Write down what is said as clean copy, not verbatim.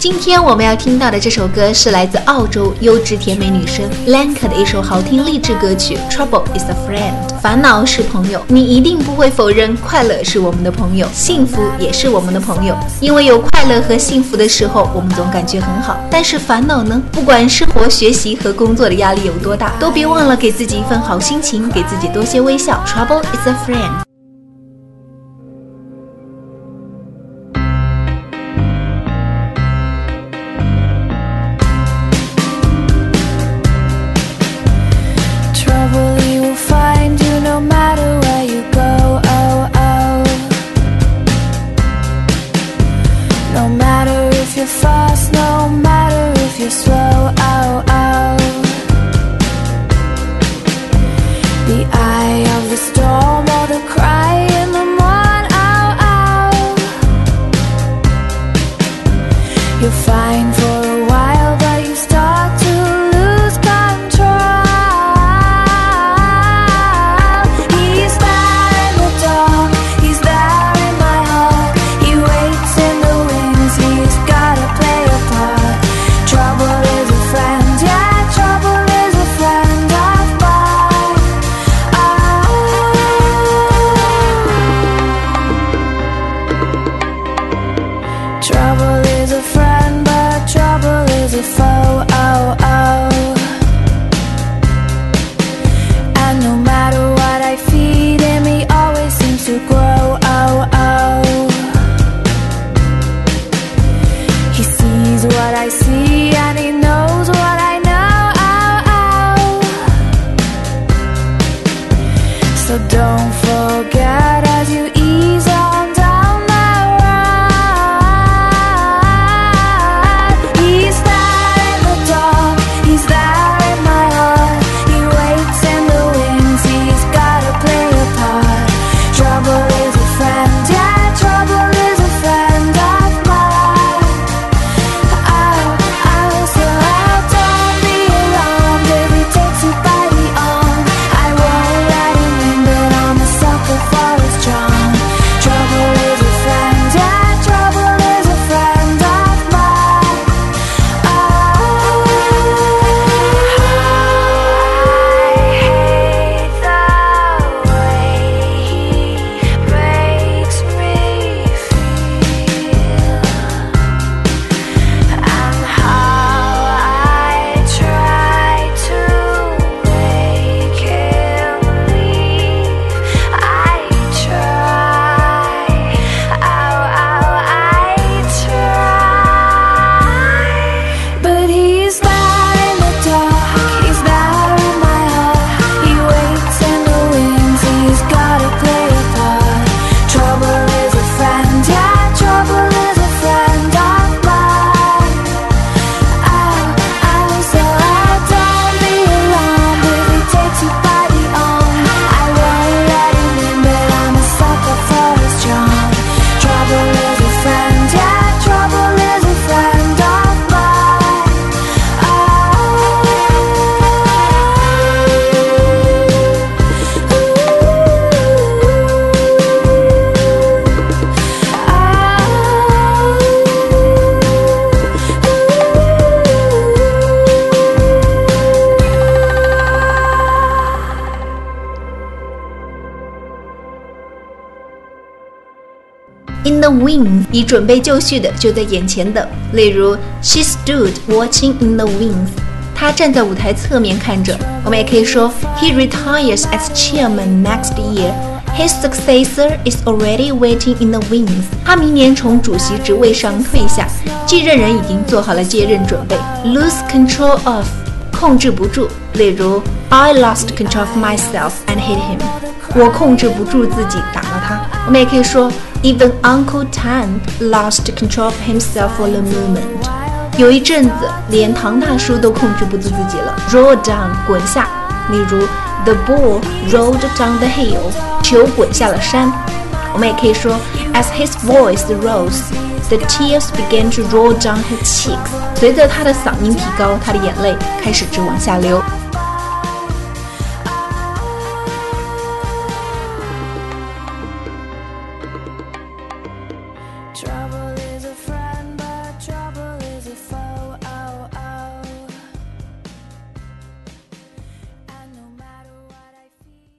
今天我们要听到的这首歌是来自澳洲优质甜美女生 Lanka 的一首好听励志歌曲 Trouble is a friend， 烦恼是朋友。你一定不会否认快乐是我们的朋友，幸福也是我们的朋友，因为有快乐和幸福的时候我们总感觉很好。但是烦恼呢，不管生活学习和工作的压力有多大，都别忘了给自己一份好心情，给自己多些微笑。 Trouble is a friend。 Fast, no matter if you're slow, oh, oh. The eye of the storm or the cry in the morn, oh, oh. You're fine for a while, but you start to lose control. He's there in the dark, he's there in my heart. He waits in the wings, he's got play a part. Trouble is a friend, yeah, trouble is a friend of mine. Trouble is a friend, but trouble is a foe, oh, oh. And no matter what I feed him, he always seems to grow, oh, oh. He sees what I see and he knows what I know, oh, oh. So don't forget as you ease on down the road. He's there in the dark, he's there in my heart. He waits in the wings, he's gotta play a part. Trouble is a friend, yeah, trouble is a friend of mine. In the wings， 已准备就绪的就在眼前的，例如 She stood watching in the wings， 她站在舞台侧面看着。我们也可以说 He retires as chairman next year. His successor is already waiting in the wings. 他明年从主席职位上退下，继任人已经做好了接任准备。Lose control of， 控制不住，例如 I lost control of myself and hit him， 我控制不住自己打了他。我们也可以说 Even Uncle Tan lost control of himself for a moment， 有一阵子连唐大叔都控制不住自己了。Roll down， 滚下，例如 The ball rolled down the hill， 球滚下了山。我们也可以说 As his voice rose， The tears began to roll down his cheeks， 随着他的嗓音提高，他的眼泪开始直往下流。 Trouble